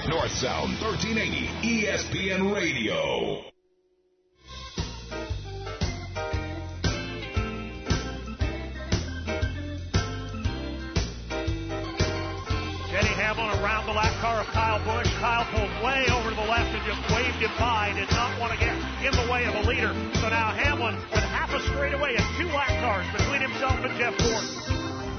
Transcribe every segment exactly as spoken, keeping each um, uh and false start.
North Sound thirteen eighty E S P N Radio. Denny Hamlin around the lap car of Kyle Busch. Kyle pulled way over to the left and just waved him by. Did not want to get in the way of a leader. So now Hamlin with half a straightaway and two lap cars between himself and Jeff Gordon.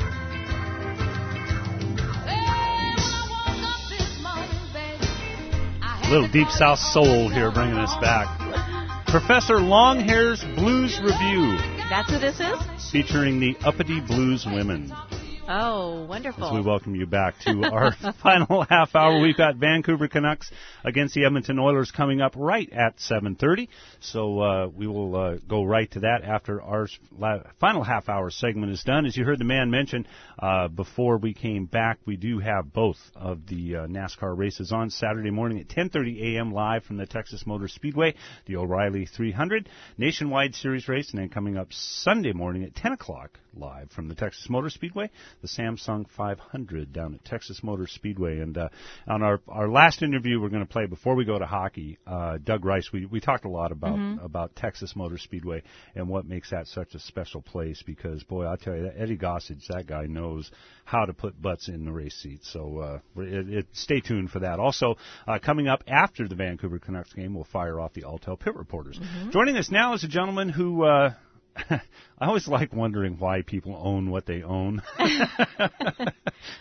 A little Deep South soul here bringing us back. Professor Longhair's Blues Review. That's who this is? Featuring the Uppity Blues Women. Oh, wonderful. As we welcome you back to our final half hour. We've got Vancouver Canucks against the Edmonton Oilers coming up right at seven thirty. So uh, we will uh, go right to that after our la- final half hour segment is done. As you heard the man mention uh, before we came back, we do have both of the uh, NASCAR races on Saturday morning at ten thirty a.m. live from the Texas Motor Speedway, the O'Reilly three hundred Nationwide Series race, and then coming up Sunday morning at ten o'clock live from the Texas Motor Speedway, the Samsung five hundred down at Texas Motor Speedway. And uh, on our, our last interview we're going to play before we go to hockey, uh, Doug Rice, we, we talked a lot about mm-hmm. about Texas Motor Speedway and what makes that such a special place because, boy, I'll tell you, that Eddie Gossage, that guy knows how to put butts in the race seats. So uh, it, it, stay tuned for that. Also, uh, coming up after the Vancouver Canucks game, we'll fire off the Altel Pit Reporters. Mm-hmm. Joining us now is a gentleman who... Uh, I always like wondering why people own what they own. And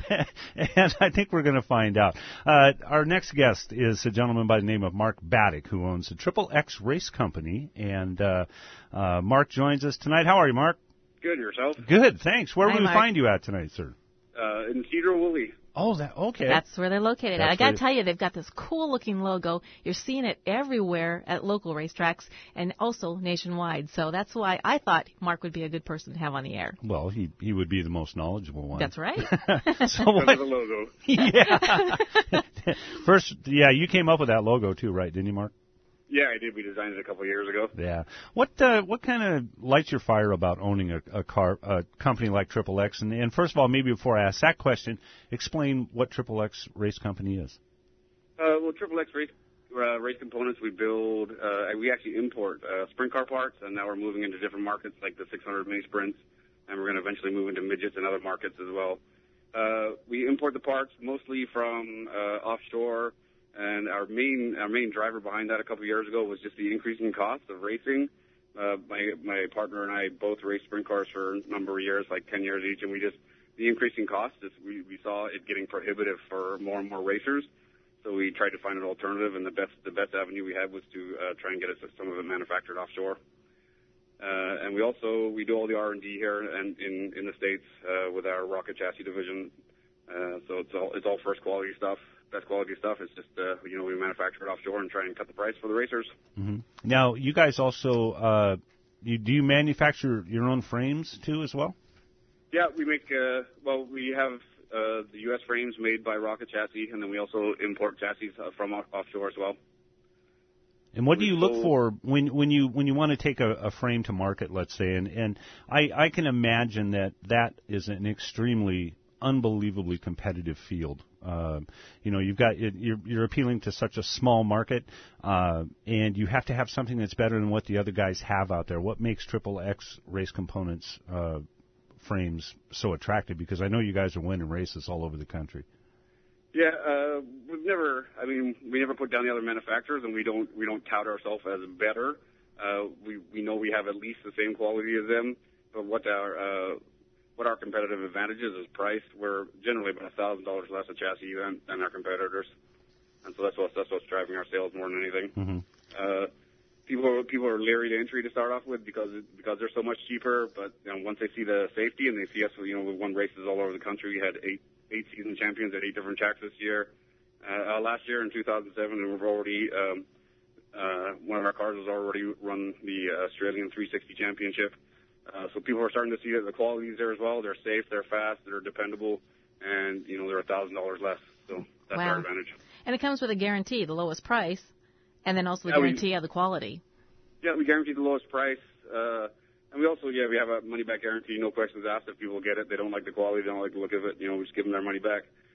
I think we're going to find out. Uh, our next guest is a gentleman by the name of Mark Baddick, who owns the Triple X Race Company. And uh, uh, Mark joins us tonight. How are you, Mark? Good, yourself? Good, thanks. Where Hi, will we Mark. find you at tonight, sir? Uh, in Cedar Woolley. Oh, that okay. That's where they're located. That's I got to right. tell you, they've got this cool-looking logo. You're seeing it everywhere at local racetracks and also nationwide. So that's why I thought Mark would be a good person to have on the air. Well, he he would be the most knowledgeable one. That's right. So what? The logo. Yeah. First, yeah, you came up with that logo too, right? Didn't you, Mark? Yeah, I did. We designed it a couple of years ago. Yeah. What uh, what kind of lights your fire about owning a, a car a company like Triple X? And, and first of all, maybe before I ask that question, explain what Triple X Race Company is. Uh, well, Triple X Race uh, race components we build. Uh, we actually import uh, sprint car parts, and now we're moving into different markets like the six hundred mini sprints, and we're going to eventually move into midgets and other markets as well. Uh, we import the parts mostly from uh, offshore. And our main our main driver behind that a couple of years ago was just the increasing cost of racing. Uh, my my partner and I both raced sprint cars for a number of years, like ten years each, and we just the increasing cost is we, we saw it getting prohibitive for more and more racers. So we tried to find an alternative, and the best the best avenue we had was to uh, try and get us some of it manufactured offshore. Uh, and we also we do all the R and D here and in in the States uh, with our rocket chassis division. Uh, so it's all it's all first quality stuff. Best quality stuff. It's just, uh, you know, we manufacture it offshore and try and cut the price for the racers. Mm-hmm. Now, you guys also, uh, you, do you manufacture your own frames, too, as well? Yeah, we make, uh, well, we have uh, the U S frames made by Rocket Chassis, and then we also import chassis uh, from off- offshore as well. And what do you look for when when you when you want to take a, a frame to market, let's say? And, and I, I can imagine that that is an extremely unbelievably competitive field. Uh, you know, you've got you're, you're appealing to such a small market, uh, and you have to have something that's better than what the other guys have out there. What makes Triple X Race Components uh, frames so attractive? Because I know you guys are winning races all over the country. Yeah, uh, we've never. I mean, we never put down the other manufacturers, and we don't we don't tout ourselves as better. Uh, we we know we have at least the same quality as them, but what our uh, What our competitive advantage is is price. We're generally about a thousand dollars less a chassis than, than our competitors, and so that's what's that's what's driving our sales more than anything. Mm-hmm. Uh, people people are leery to entry to start off with because because they're so much cheaper. But you know, once they see the safety and they see us, you know, we won races all over the country. We had eight eight season champions at eight different tracks this year. Uh, uh, last year in two thousand seven, and we've already um, uh, one of our cars has already run the uh, Australian three sixty Championship. Uh, so people are starting to see that the quality is there as well. They're safe, they're fast, they're dependable, and, you know, they're one thousand dollars less. So that's wow. our advantage. And it comes with a guarantee, the lowest price, and then also the yeah, guarantee we, of the quality. Yeah, we guarantee the lowest price. Uh, and we also, yeah, we have a money-back guarantee, no questions asked. If people get it, they don't like the quality, they don't like the look of it, you know, we just give them their money back.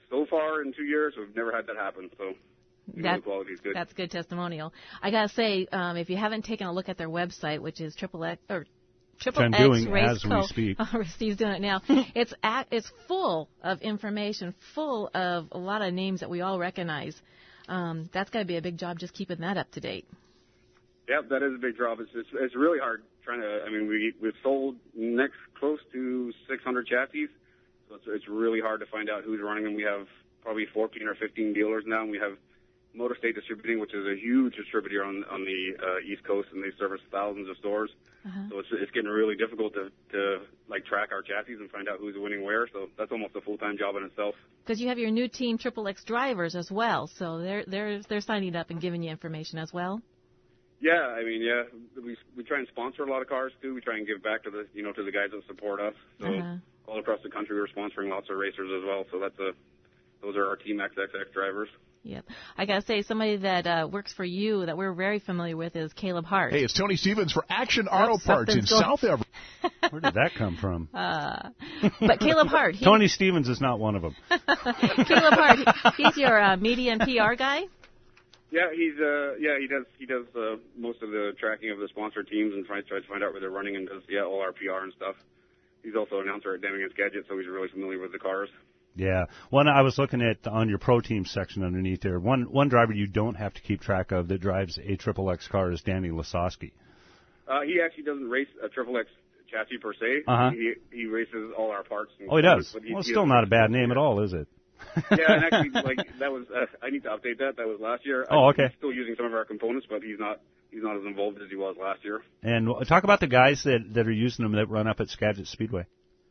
so far in two years, we've never had that happen. So you know, That, the quality is good. That's good testimonial. I gotta say, um, if you haven't taken a look at their website, which is triple X or Triple I'm X doing Race as we Co. speak. Steve's doing it now. it's at, it's full of information, full of a lot of names that we all recognize. Um, that's got to be a big job just keeping that up to date. Yep, that is a big job. It's it's, it's really hard trying to. I mean, we we've sold next close to six hundred chassis, so it's it's really hard to find out who's running them. We have probably fourteen or fifteen dealers now, and we have Motor State Distributing, which is a huge distributor on on the uh, East Coast, and they service thousands of stores. Uh-huh. So it's it's getting really difficult to to like track our chassis and find out who's winning where. So that's almost a full time job in itself. Because you have your new team, Triple X drivers, as well. So they're they're they're signing up and giving you information as well. Yeah, I mean, yeah, we we try and sponsor a lot of cars too. We try and give back to the you know to the guys that support us. So uh-huh. all across the country, we're sponsoring lots of racers as well. So that's a those are our Team X X X drivers. Yep. I got to say, somebody that uh, works for you that we're very familiar with is Caleb Hart. Hey, it's Tony Stevens for Action Auto oh, Parts in going... South Everett. Where did that come from? Uh, but Caleb Hart. He... Tony Stevens is not one of them. Caleb Hart, he's your uh, media and P R guy? Yeah, he's uh yeah he does he does uh, most of the tracking of the sponsor teams and tries tries to find out where they're running and does yeah all our P R and stuff. He's also an announcer at Deming and Skagit, so he's really familiar with the cars. Yeah. One I was looking at on your pro team section underneath there. One one driver you don't have to keep track of that drives a Triple X car is Danny Lasowski. Uh, he actually doesn't race a Triple X chassis per se. Uh-huh. He he races all our parts. And oh, he does. But he, well, it's he still not a bad name at all, is it? Yeah, and actually, like that was uh, I need to update that. That was last year. Oh, okay. He's still using some of our components, but he's not he's not as involved as he was last year. And talk about the guys that that are using them that run up at Skagit Speedway.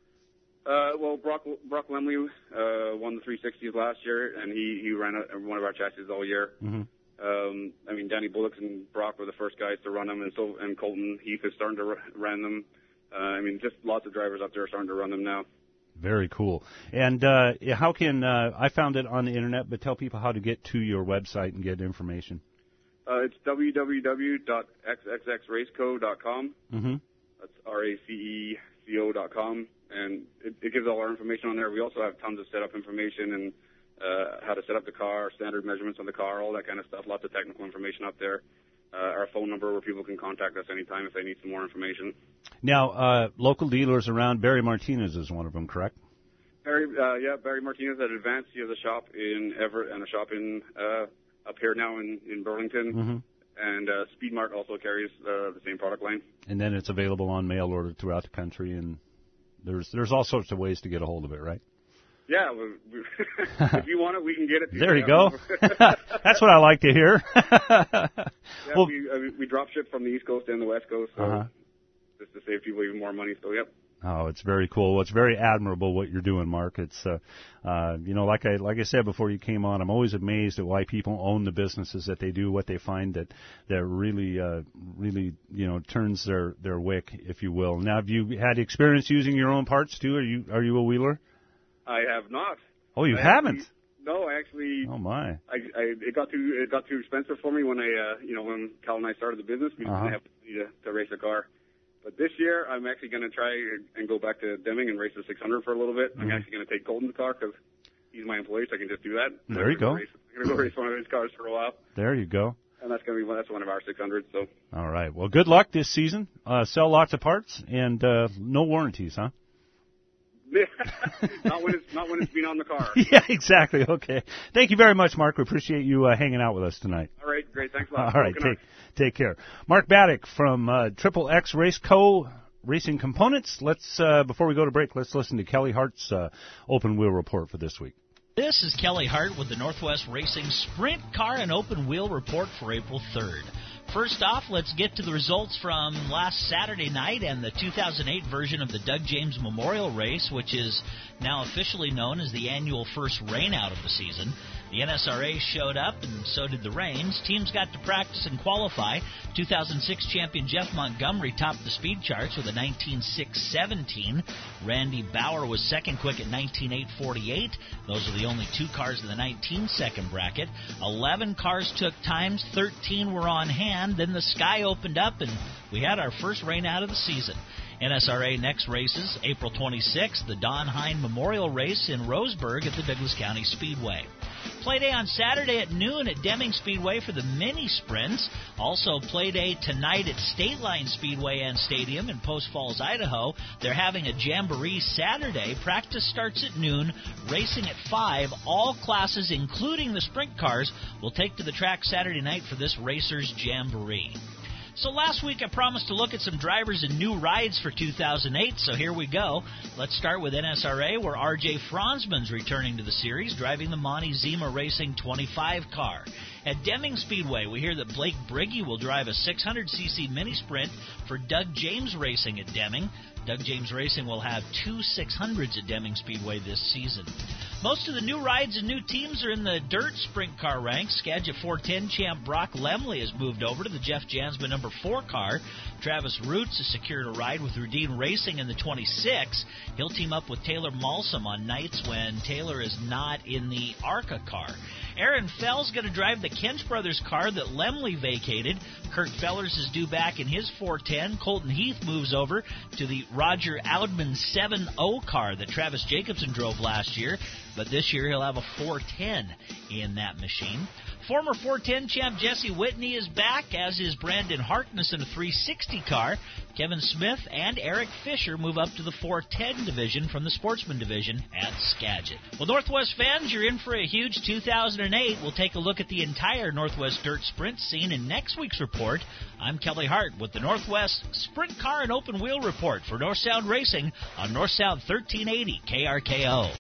Uh, well, Brock Brock Lemley uh, won the three sixties last year, and he he ran a, one of our chassis all year. Mm-hmm. Um, I mean, Danny Bullock and Brock were the first guys to run them, and so and Colton Heath is starting to run them. Uh, I mean, just lots of drivers up there are starting to run them now. Very cool. And uh, how can uh, I found it on the internet, but tell people how to get to your website and get information. Uh, it's w w w dot x x x race co dot com. Mm-hmm. That's R A C E C O dot com, and it, it gives all our information on there. We also have tons of setup information and uh, how to set up the car, standard measurements on the car, all that kind of stuff. Lots of technical information up there. Uh, our phone number where people can contact us anytime if they need some more information. Now, uh, local dealers around, Barry Martinez is one of them, correct? Barry, uh, yeah, Barry Martinez at Advance. He has a shop in Everett and a shop in uh, up here now in, in Burlington. Mm-hmm. And uh, Speedmart also carries uh, the same product line. And then it's available on mail order throughout the country, and there's there's all sorts of ways to get a hold of it, right? Yeah, we, we, if you want it, we can get it. There you go. That's what I like to hear. yeah, well, we, uh, we drop ship from the East Coast and the West Coast, so uh-huh. just to save people even more money. So, yep. Oh, it's very cool. Well, it's very admirable what you're doing, Mark. It's, uh, uh, you know, like I like I said before you came on, I'm always amazed at why people own the businesses that they do, what they find that that really, uh, really, you know, turns their their wick, if you will. Now, have you had experience using your own parts too? Are you are you a wheeler? I have not. Oh, you I haven't? Actually, no, I actually. Oh my! I, I it got too it got too expensive for me when I uh, you know when Cal and I started the business. We uh-huh. didn't have to, to race a car. But this year, I'm actually going to try and go back to Deming and race the six hundred for a little bit. Mm-hmm. I'm actually going to take Colton's car because he's my employee, so I can just do that. There you go. Race, I'm going to go race one of his cars for a while. There you go. And that's going to be that's one of our six hundreds. So. All right. Well, good luck this season. Uh, sell lots of parts and uh, no warranties, huh? not when it's not when it's been on the car. Yeah, exactly. Okay. Thank you very much, Mark. We appreciate you uh, hanging out with us tonight. All right, great. Thanks a lot. All right, take take care. Mark Baddick from uh, Triple X Race Co. Racing Components. Let's uh, before we go to break, let's listen to Kelly Hart's uh, open wheel report for this week. This is Kelly Hart with the Northwest Racing Sprint Car and Open Wheel report for April third. First off, let's get to the results from last Saturday night and the two thousand eight version of the Doug James Memorial Race, which is now officially known as the annual first rainout of the season. The N S R A showed up, and so did the Rains. Teams got to practice and qualify. two thousand six champion Jeff Montgomery topped the speed charts with a nineteen six seventeen. Randy Bauer was second quick at nineteen eight forty-eight. Those are the only two cars in the nineteen-second bracket. eleven cars took times, thirteen were on hand. Then the sky opened up, and we had our first rain out of the season. N S R A next races April twenty-sixth, the Don Hine Memorial Race in Roseburg at the Douglas County Speedway. Play day on Saturday at noon at Deming Speedway for the mini sprints. Also play day tonight at State Line Speedway and Stadium in Post Falls, Idaho. They're having a jamboree Saturday. Practice starts at noon, racing at five. All classes, including the sprint cars, will take to the track Saturday night for this Racers Jamboree. So last week I promised to look at some drivers and new rides for two thousand eight, so here we go. Let's start with N S R A, where R J Franzman's returning to the series, driving the Monte Zima Racing twenty-five car. At Deming Speedway, we hear that Blake Briggy will drive a six hundred c c mini sprint for Doug James Racing at Deming. Doug James Racing will have two six hundreds at Deming Speedway this season. Most of the new rides and new teams are in the dirt sprint car ranks. Skagit four ten champ Brock Lemley has moved over to the Jeff Jansma number four car. Travis Roots has secured a ride with Rudine Racing in the twenty-six. He'll team up with Taylor Malsom on nights when Taylor is not in the ARCA car. Aaron Fell's going to drive the Kench Brothers car that Lemley vacated. Kurt Fellers is due back in his four ten. Colton Heath moves over to the Roger Oudman seven oh car that Travis Jacobson drove last year, but this year he'll have a four ten in that machine. Former four ten champ Jesse Whitney is back, as is Brandon Harkness in a three sixty car. Kevin Smith and Eric Fisher move up to the four ten division from the Sportsman division at Skagit. Well, Northwest fans, you're in for a huge two thousand eight. We'll take a look at the entire Northwest Dirt Sprint scene in next week's report. I'm Kelly Hart with the Northwest Sprint Car and Open Wheel Report for North Sound Racing on North Sound thirteen eighty K R K O.